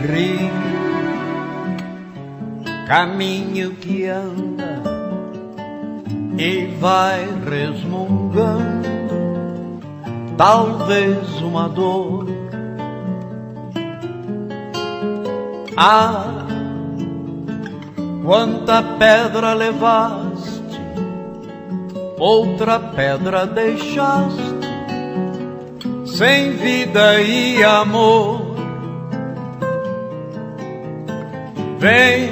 rio, caminho que anda e vai resmungando, talvez uma dor. Ah, quanta pedra levaste, outra pedra deixaste, sem vida e amor. Vens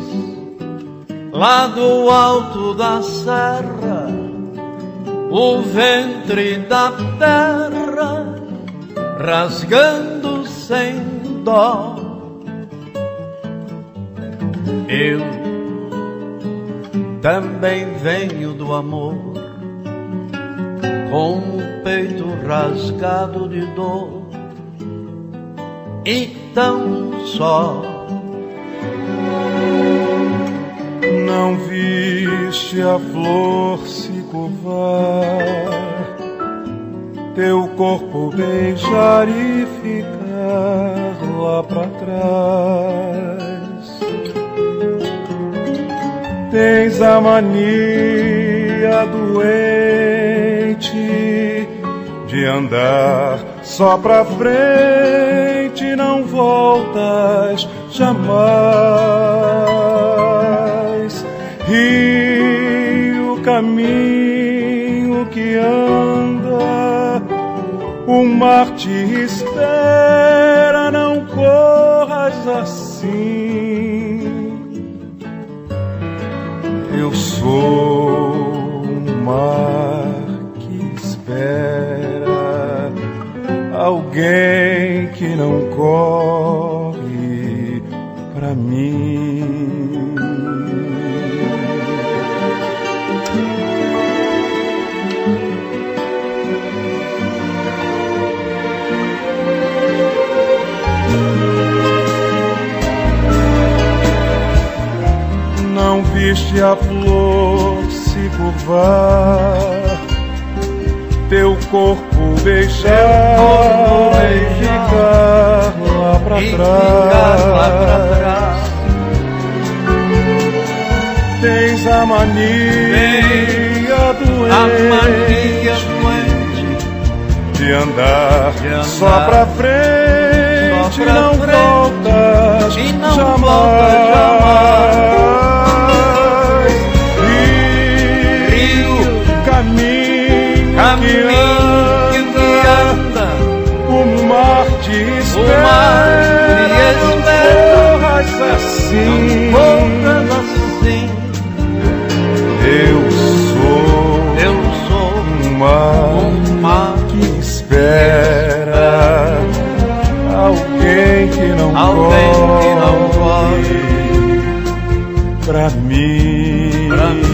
lá do alto da serra, o ventre da terra, rasgando sem dó. Eu também venho do amor, com o peito rasgado de dor, e tão só. Não viste a flor se curvar, teu corpo beijar e ficar lá pra trás. Tens a mania doente de andar só pra frente, não voltas jamais. E o caminho que anda, o mar te espera, não corras assim. Eu sou um mar que espera alguém que não corre pra mim. Não viste a flor se curvar, teu corpo beijar e ficar lá pra trás. Tens a mania doente de andar só pra frente, não voltas jamais. Caminho que anda, o mar te espera, não corras assim. Eu sou um mar que espera alguém que não corre pra mim.